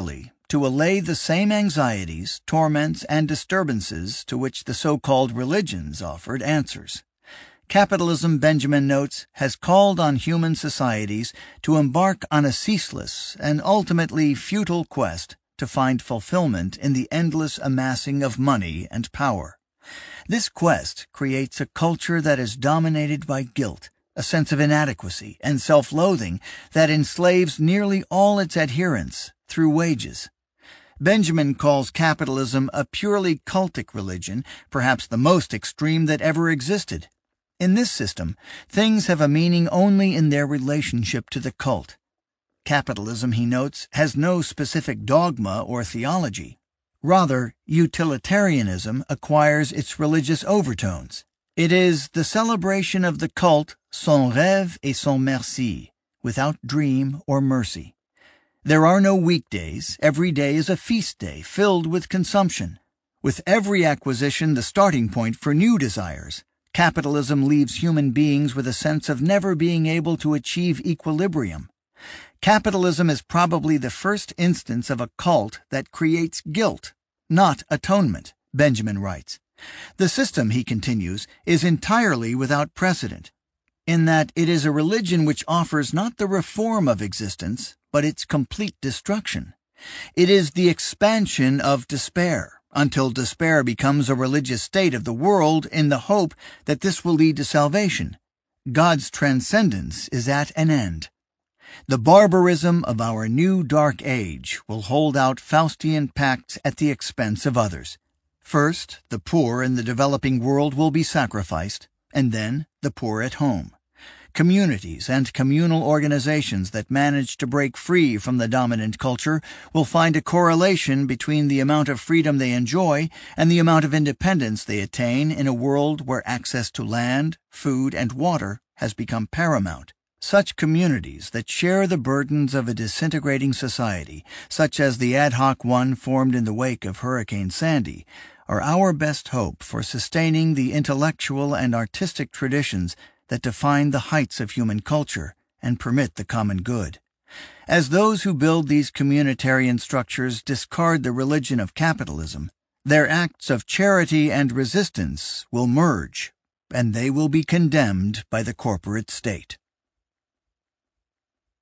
to allay the same anxieties, torments, and disturbances to which the so-called religions offered answers. Capitalism, Benjamin notes, has called on human societies to embark on a ceaseless and ultimately futile quest to find fulfillment in the endless amassing of money and power. This quest creates a culture that is dominated by guilt, a sense of inadequacy and self-loathing that enslaves nearly all its adherents through wages. Benjamin calls capitalism a purely cultic religion, perhaps the most extreme that ever existed. In this system, things have a meaning only in their relationship to the cult. Capitalism, he notes, has no specific dogma or theology. Rather, utilitarianism acquires its religious overtones. It is the celebration of the cult sans rêve et sans merci, without dream or mercy. There are no weekdays. Every day is a feast day filled with consumption. With every acquisition the starting point for new desires. Capitalism leaves human beings with a sense of never being able to achieve equilibrium. Capitalism is probably the first instance of a cult that creates guilt, not atonement, Benjamin writes. The system, he continues, is entirely without precedent, in that it is a religion which offers not the reform of existence, but its complete destruction. It is the expansion of despair, until despair becomes a religious state of the world in the hope that this will lead to salvation. God's transcendence is at an end. The barbarism of our new dark age will hold out Faustian pacts at the expense of others. First, the poor in the developing world will be sacrificed, and then the poor at home. Communities and communal organizations that manage to break free from the dominant culture will find a correlation between the amount of freedom they enjoy and the amount of independence they attain in a world where access to land, food, and water has become paramount. Such communities that share the burdens of a disintegrating society, such as the ad hoc one formed in the wake of Hurricane Sandy, are our best hope for sustaining the intellectual and artistic traditions that define the heights of human culture and permit the common good. As those who build these communitarian structures discard the religion of capitalism, their acts of charity and resistance will merge, and they will be condemned by the corporate state.